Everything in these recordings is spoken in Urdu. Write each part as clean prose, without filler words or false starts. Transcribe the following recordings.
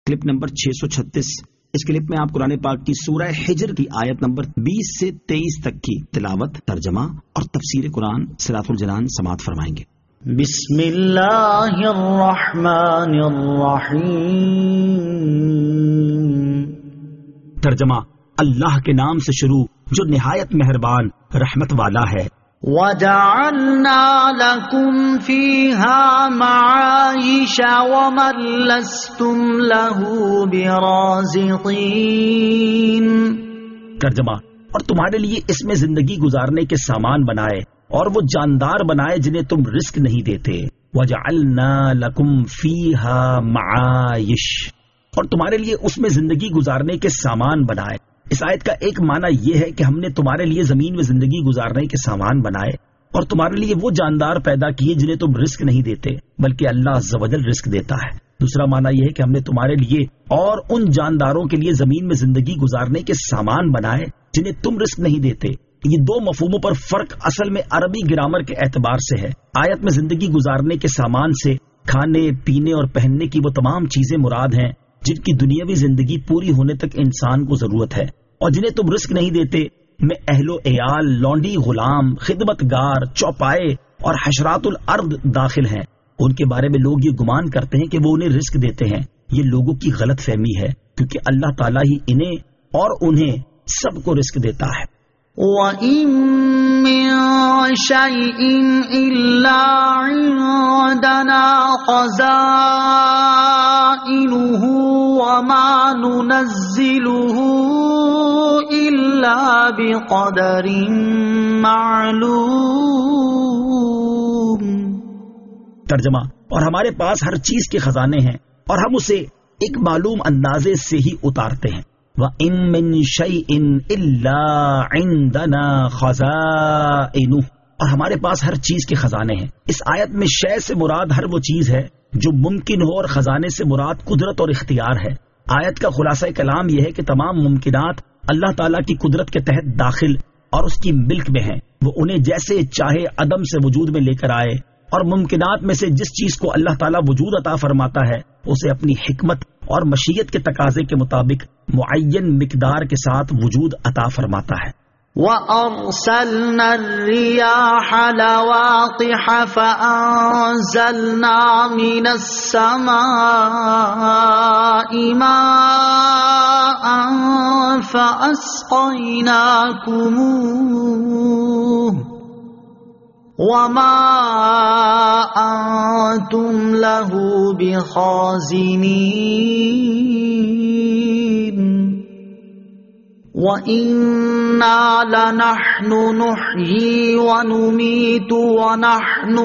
Clip number 636۔ اس کلپ میں آپ قرآن پاک کی سورہ حجر کی آیت نمبر 20 سے 23 تک کی تلاوت، ترجمہ اور تفسیر قرآن صراط الجنان سماعت فرمائیں گے۔ بسم اللہ الرحمن الرحیم۔ ترجمہ، اللہ کے نام سے شروع جو نہایت مہربان رحمت والا ہے۔ وَجَعَلْنَا لَكُمْ فِيهَا مَعَايِشَ وَمَن لَّسْتُمْ لَهُ بِرَازِقِينَ۔ ترجمہ، اور تمہارے لیے اس میں زندگی گزارنے کے سامان بنائے اور وہ جاندار بنائے جنہیں تم رزق نہیں دیتے۔ وَجَعَلْنَا لَكُمْ فِيهَا مَعَايِشَ، اور تمہارے لیے اس میں زندگی گزارنے کے سامان بنائے۔ اس آیت کا ایک معنی یہ ہے کہ ہم نے تمہارے لیے زمین میں زندگی گزارنے کے سامان بنائے اور تمہارے لیے وہ جاندار پیدا کیے جنہیں تم رزق نہیں دیتے بلکہ اللہ عز و جل رزق دیتا ہے۔ دوسرا معنی یہ ہے کہ ہم نے تمہارے لیے اور ان جانداروں کے لیے زمین میں زندگی گزارنے کے سامان بنائے جنہیں تم رزق نہیں دیتے۔ یہ دو مفہوموں پر فرق اصل میں عربی گرامر کے اعتبار سے ہے۔ آیت میں زندگی گزارنے کے سامان سے کھانے پینے اور پہننے کی وہ تمام چیزیں مراد ہیں جن کی دنیاوی زندگی پوری ہونے تک انسان کو ضرورت ہے، اور جنہیں تم رزق نہیں دیتے میں اہل و عیال، لونڈی، غلام، خدمت گار، چوپائے اور حشرات الارض داخل ہیں۔ ان کے بارے میں لوگ یہ گمان کرتے ہیں کہ وہ انہیں رزق دیتے ہیں۔ یہ لوگوں کی غلط فہمی ہے، کیونکہ اللہ تعالیٰ ہی انہیں اور انہیں سب کو رزق دیتا ہے۔ وَإِن مِّن شَيْءٍ إِلَّا عِندَنَا خَزَائِنُهُ وَمَا نُنَزِّلُهُ إِلَّا بِقَدَرٍ مَّعْلُومٍ۔ ترجمہ، اور ہمارے پاس ہر چیز کے خزانے ہیں اور ہم اسے ایک معلوم اندازے سے ہی اتارتے ہیں۔ وَإِن مِّن شَيْءٍ إِلَّا عِندَنَا خَزَائِنُهُ، اور ہمارے پاس ہر چیز کے خزانے ہیں۔ اس آیت میں شے سے مراد ہر وہ چیز ہے جو ممکن ہو اور خزانے سے مراد قدرت اور اختیار ہے۔ آیت کا خلاصہ کلام یہ ہے کہ تمام ممکنات اللہ تعالیٰ کی قدرت کے تحت داخل اور اس کی ملک میں ہیں۔ وہ انہیں جیسے چاہے عدم سے وجود میں لے کر آئے، اور ممکنات میں سے جس چیز کو اللہ تعالیٰ وجود عطا فرماتا ہے اسے اپنی حکمت اور مشیت کے تقاضے کے مطابق معین مقدار کے ساتھ وجود عطا فرماتا ہے۔ وَأَرْسَلْنَا الرِّيَاحَ لَوَاقِحَ فَأَنزَلْنَا مِنَ السَّمَاءِ مَاءً فَأَسْقَيْنَاكُمُوهُ وَمَا أَنْتُمْ لَهُ بِخَازِنِينَ وَإِنَّا لَنَحْنُ نُحْيِي وَنُمِيتُ وَنَحْنُ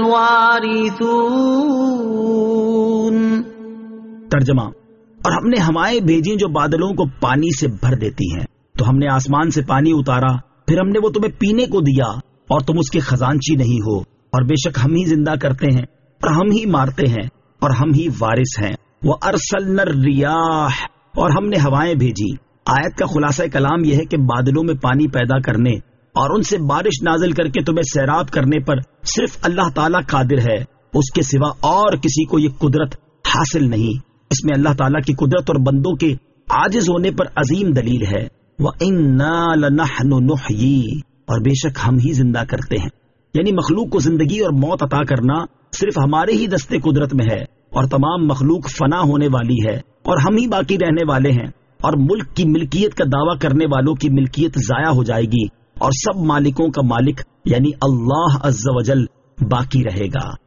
الْوَارِثُونَ۔ ترجمہ، اور ہم نے ہوائیں بھیجیں جو بادلوں کو پانی سے بھر دیتی ہیں، تو ہم نے آسمان سے پانی اتارا، پھر ہم نے وہ تمہیں پینے کو دیا اور تم اس کے خزانچی نہیں ہو، اور بے شک ہم ہی زندہ کرتے ہیں اور ہم ہی مارتے ہیں اور ہم ہی وارث ہیں۔ وَأَرْسَلْنَا الرِّيَاحَ، اور ہم نے ہوائیں بھیجی۔ آیت کا خلاصہ کلام یہ ہے کہ بادلوں میں پانی پیدا کرنے اور ان سے بارش نازل کر کے تمہیں سیراب کرنے پر صرف اللہ تعالیٰ قادر ہے، اس کے سوا اور کسی کو یہ قدرت حاصل نہیں۔ اس میں اللہ تعالیٰ کی قدرت اور بندوں کے عاجز ہونے پر عظیم دلیل ہے۔ وَإِنَّا لَنَحْنُ نُحْيِي، اور بے شک ہم ہی زندہ کرتے ہیں، یعنی مخلوق کو زندگی اور موت عطا کرنا صرف ہمارے ہی دستے قدرت میں ہے، اور تمام مخلوق فنا ہونے والی ہے اور ہم ہی باقی رہنے والے ہیں، اور ملک کی ملکیت کا دعویٰ کرنے والوں کی ملکیت ضائع ہو جائے گی اور سب مالکوں کا مالک یعنی اللہ عز و جل باقی رہے گا۔